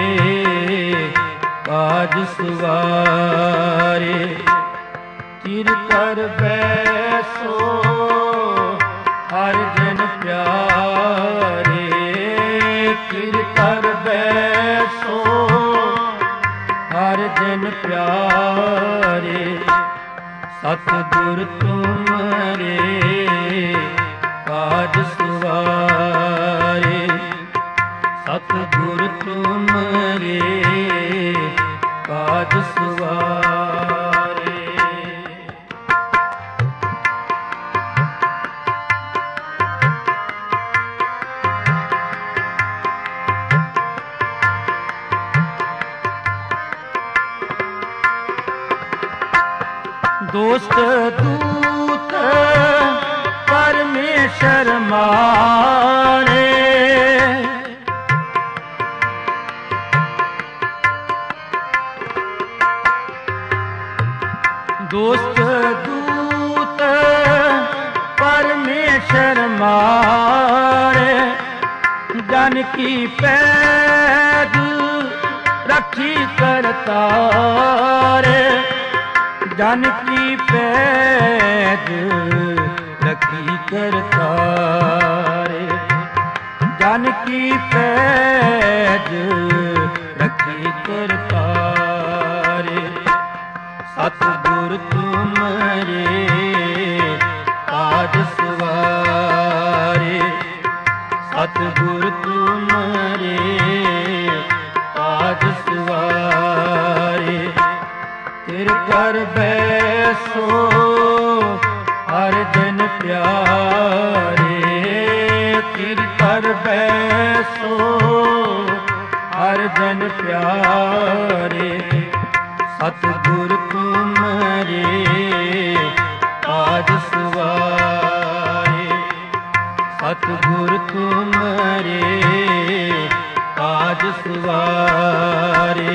ਕਾਜ ਸਵਾਰੇ। ਤਿਰ ਕਰ ਬੈਸੋ ਹਰ ਜਨ ਪਿਆਰੇ, ਤਿਰ ਕਰ ਬੈਸੋ ਹਰ ਜਨ ਪਿਆਰੇ। ਸਤਿਗੁਰ ਤੁਮਰੇ ਕਾਜ ਸਵਾਰੇ, ਸਤਿਗੁਰ ਤੁਮਰੇ ਕਾਜ ਸਵਾਰੇ। ਦੋਸਤ ਦੂਤ ਪਰਮੇਸ਼ਰ ਮਾਰੇ, ਦੋਸਤ ਦੂਤ ਪਰਮੇਸ਼ਰ ਮਾਰੇ। ਜਨ ਕੀ ਪੈਦ ਰੱਖੀ ਕਰਤਾਰੇ, ਜਨ ਕੀ ਪੈਦ ਰੱਖੀ ਕਰਤਾਰੇ, ਜਨ ਕੀ ਪੈਦ ਰੱਖੀ ਕਰਤਾਰੇ। ਸਤਿਗੁਰ ਤੁਮਰੇ ਕਾਜ ਸਵਾਰੇ, ਸਤਿਗੁਰ ਤੁਮਰੇ ਕਾਜ ਸਵਾਰੇ। ਤਿਰ ਕਰ ਬੈਸੋ ਹਰ ਜਨ ਪਿਆਰੇ, ਤਿਰ ਕਰ ਬੈਸੋ ਹਰ ਜਨ ਪਿਆਰੇ। ਸਤਿਗੁਰ ਤੁਮਰੇ ਕਾਜ ਸਵਾਰੇ, ਸਤਿਗੁਰ ਤੁਮਰੇ ਕਾਜ ਸਵਾਰੇ।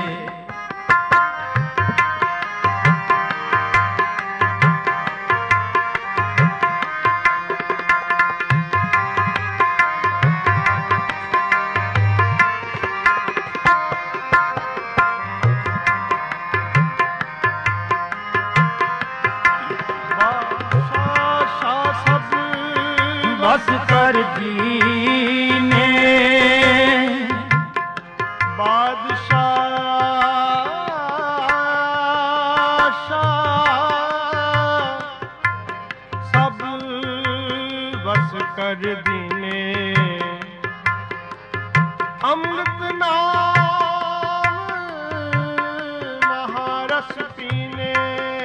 ਬਸ ਕਰ ਜੀਨੇ ਬਾਦਸ਼ਾਹ ਸਭ ਬਸ ਕਰ ਦੀਨੇ। ਅੰਮ੍ਰਿਤ ਨਾਮ ਮਹਾਰਸ ਪੀਨੇ,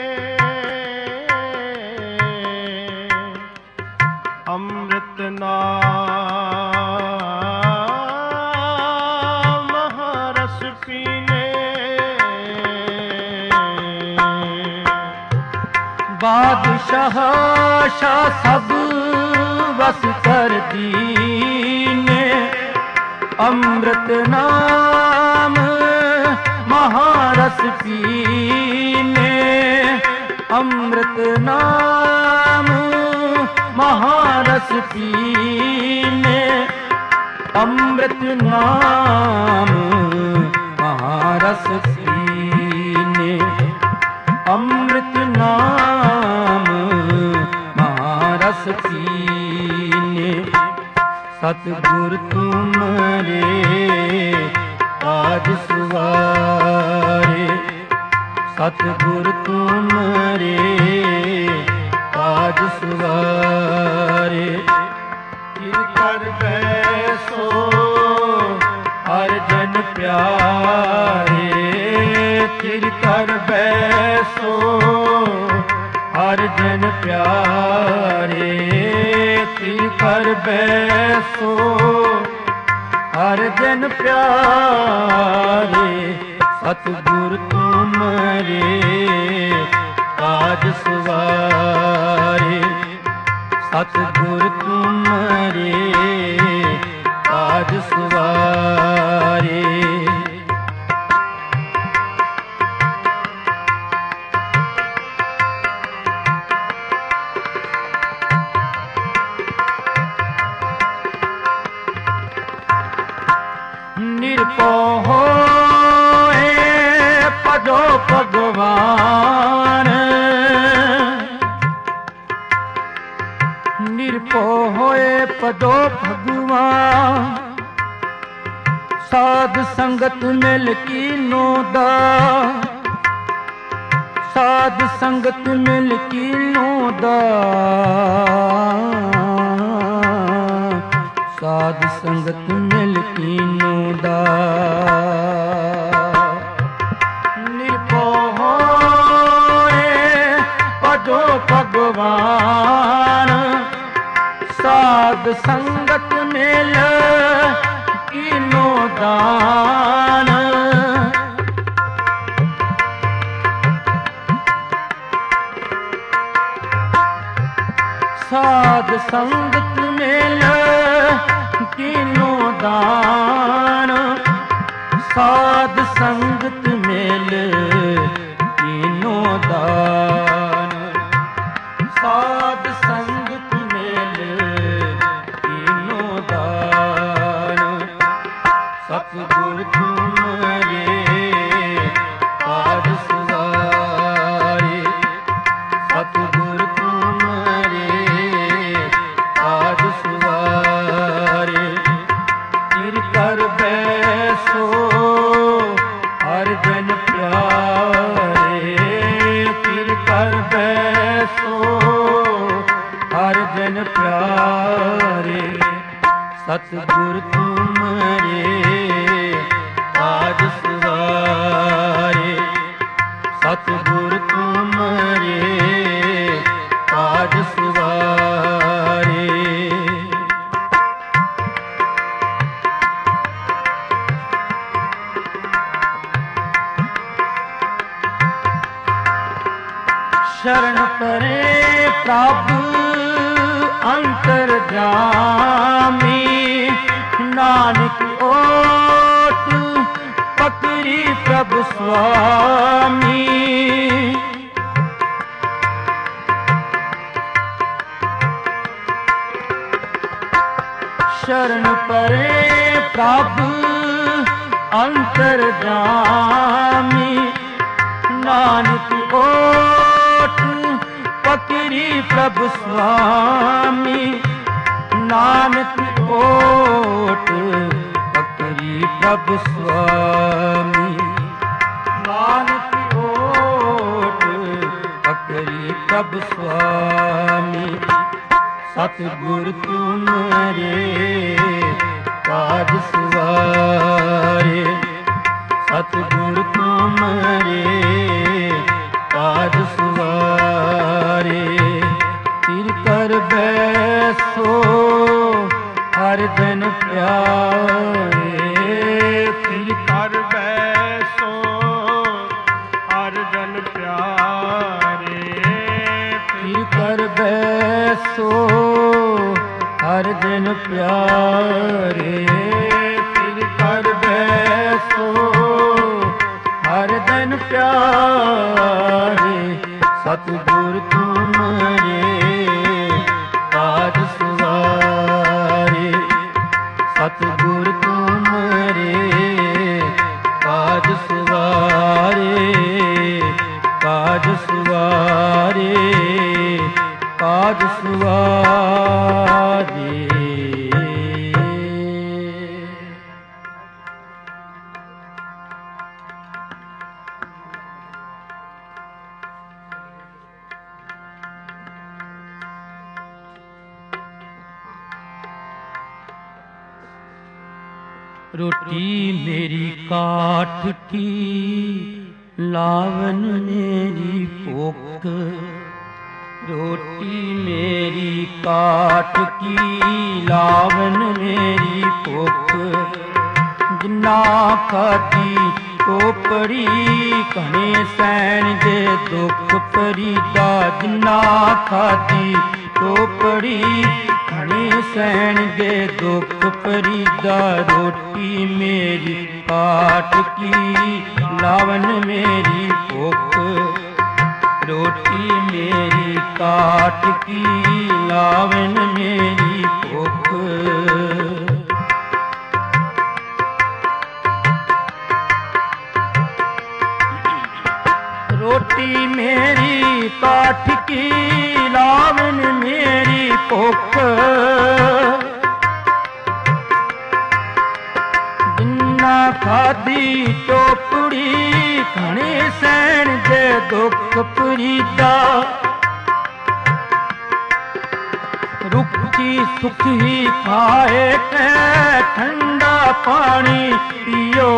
ਅੰਮ੍ਰਿਤ ਨਾਮ ਮਹਾਰਸ ਪੀਨੇ। ਬਾਦਸ਼ਾਹ ਸ਼ਾਹ ਸਭ ਵਸ ਕਰ ਦੀਨੇ। ਅੰਮ੍ਰਿਤ ਨਾਮ ਮਹਾਰਸ ਪੀਨੇ, ਅੰਮ੍ਰਿਤ ਨਾਮ ਮਹਾਰਸ ਪੀਨੇ। ਅੰਮ੍ਰਿਤ ਨਾਮ ਮਹਾਰਸ ਪੀਨੇ, ਅੰਮ੍ਰਿਤ ਨਾਮ ਮਹਾਰਸ ਪੀਨੇ। ਸਤਿਗੁਰ ਤੁਮਰੇ ਕਾਜ ਸਵਾਰੇ, ਸਤਿਗੁਰ ਤੁਮਰੇ ਕਾਜ ਸਵਾਰੇ। ਤਿਰ ਕਰ ਬੈਸੋ ਹਰ ਜਨ ਪਿਆਰੇ, ਪਿਆਰੇ ਤਿਲ ਕਰ ਬੈਸੋ ਹਰ ਜਨ ਪਿਆਰੇ ਸਤਿਗੁਰ ਤੁਮਰੇ ਕਾਜ ਸਵਾਰੇ ਸਤਿਗੁਰ ਤੁਮਰੇ ਕਾਜ ਸਵਾਰੇ ਨਿਰਭਉ ਹੋਏ ਭਜੋ ਭਗਵਾਨ ਨਿਰਭਉ ਹੋਏ ਭਜੋ ਭਗਵਾਨ ਸਾਧ ਸੰਗਤ ਮਿਲ ਕੀਨੋ ਦਾ ਸਾਧ ਸੰਗਤ ਮਿਲ ਕੀਨੋ ਦਾ ਸਾਧ ਸੰਗਤ ਮਿਲ ਕੀਨੋ ਦਾ ਨਿਰਭਉ ਹੋਏ ਭਜੋ ਭਗਵਾਨ ਸਾਧ ਸੰਗਤ ਮਿਲ ਕੀਨੋ ਦਾਨ ਸਾਧ ਸੰਗਤ ਮਿਲ ਕੀਨੋ ਦਾਨ ਸਾਧ ਸੰਗਤ ਮਿਲ ਕੀਨੋ ਦਾਨ ਸਾਧ ਸੰਗਤ ਮਿਲ ਕੀਨੋ ਦਾਨ ਸਤਿਗੁਰ ਤੁਮਰੇ ਕਾਜ ਸਵਾਰੇ ਸਤਿਗੁਰ ਤੁਮਰੇ ਕਾਜ ਸਵਾਰੇ ਤਿਲ ਕਰ ਬੈਸੋ ਹਰ ਜਨ ਪਿਆਰੇ ਤਿਲ ਕਰ ਬੈਸੋ ਹਰ ਜਨ ਪਿਆਰੇ ਸਤਿਗੁਰ ਤੁਮਰੇ ਕਾਜ ਸਵਾਰੇ ਸਤਿਗੁਰ ਤੁਮਰੇ ਕਾਜ ਸਵਾਰੇ शरण परे प्रभु अंतर जामी नानक ओट पकड़ी प्रभु स्वामी शरण परे प्रभु अंतर जामी नानक ओट पकड़ी प्रभु स्वामी नानक ओट पकड़ी प्रभु स्वामी नानक ओट पकड़ी प्रभु स्वामी सतगुर तुमरे काज सवारे सतगुर तुमरे काज सवारे तिल कर बैसो हर जन प्यारे तिल कर बैसो हर जन प्यारे तिल कर बैसो हर जन प्यारे तिल कर बैसो हर जन प्यारे सतगुर तुमरे काज सवारे सतगुर तुमरे काज सवारे काज सवारे काज सवारे रोटी मेरी काठठी लावन मेरी भुख रोटी मेरी काट की लावन मेरी भुख, जिन्ना खाधी टोपड़ी घने सैन दे दुख फरीदा, जिन्ना खाधी टोपड़ी घने सैन दे दुख फरीदा। रोटी मेरी काट की लावन मेरी भुख, रोटी मेरी काट की लावन मेरी भुख। रोटी मेरी काठ की लावन मेरी भुख, जिन्ना खाधी टोपड़ी घने सैन दे दुख फरीदा। रुखी सुखी खाए कै ठंडा पानी पियो,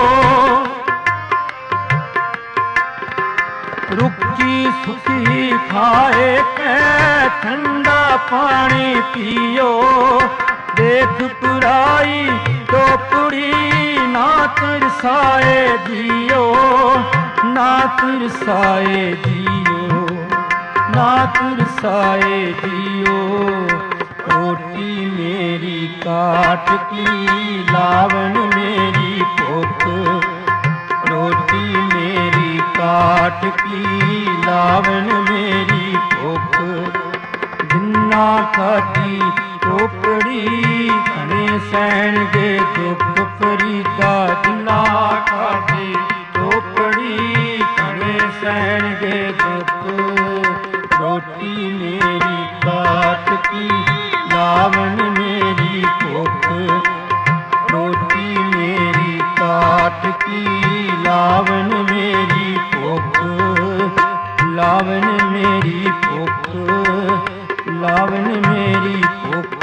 रुखी सुखी खाए कै ठंडा पानी पियो। देख पुराई टोपड़ी ना तरसाए जियो, ना तरसाए जियो, ना तरसाए जियो। रोटी मेरी काट की लावन मेरी भुख, रोटी मेरी काट की लावन मेरी भुख। जिन्ना खाधी टोपड़ी घने सैन दे दुख फरीदा, जिन्ना खाधी टोपड़ी घने सैन दे दुख। रोटी मेरी काट की लावन मेरी भुख, रोटी मेरी काट की लावन मेरी भुख, लावन मेरी भुख, लावन मेरी भुख।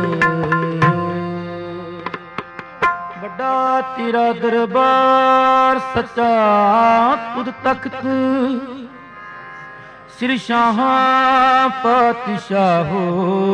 बड़ा तेरा दरबार सच्चा तुद तख्त, सिर शाह पातशाहो।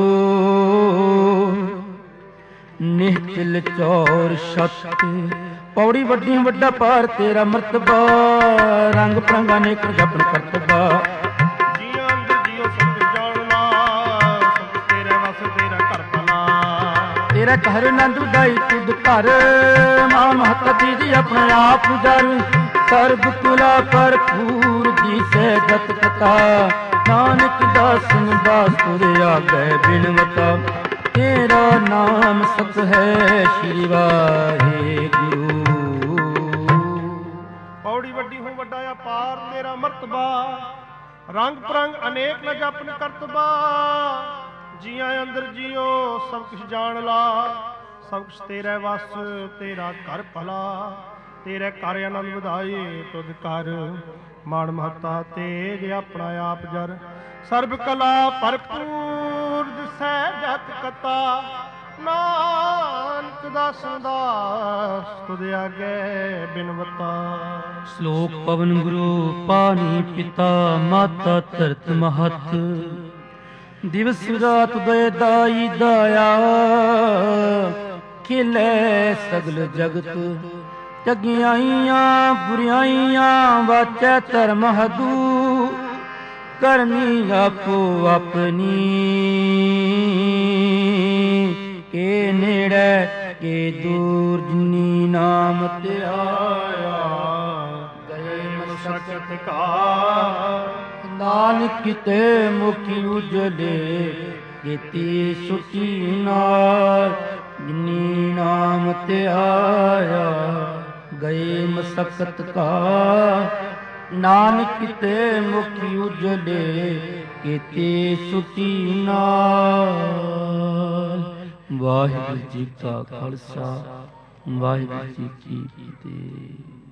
निहतिल चौर छत पौड़ी वड्डी वड्डा पार तेरा मरतबा, रंग परंगा ने जपन करतबा। जियां अंदर जियो सब जानना, सब तेरे वस तेरा घर भला। तेरा घर नंद उदाई तुद घर, मां महता दीदी अपने आप जर। सर्ब कुला भरपूर दी सैदत कथा, नानक दासन दास तुरे आगे बिनवता। तेरा नाम सत है श्री वाहेगुरु। पौड़ी वड्डी हूँ वड्डा अपार तेरा मर्तबा, रंग परंग अनेक न जपन करतबा। जिया अंदर जियो सब कुछ जान ला, सब कुछ तेरे वस तेरा घर भला। तेरे घर आनंद ਵਧਾਏ तुद कर, मान महता तेज अपना आप जर। सर्ब कला भरपूर दिसै जत कता, नानक दास दास तुद आगे बिनवता। श्लोक पवन गुरु पानी पिता, माता धरत महत। दिवस रात दय दाई दाया, खिलै सगल जगत। चगियाइयां बुरियाइयां वाचै धर्म हदू, करनी आपो अपनी। के नेड़े के दूर जिनी नाम ते आया, गए मशक्कत का नानक किते मुखी उजले। केती सुटी नार जिनी नाम ते आया, गए मशक्कत का नानक किते मुखी उजले। केते सुटी नाल। वाहिगुरू जी का खालसा, वाहिगुरू जी की फतेह।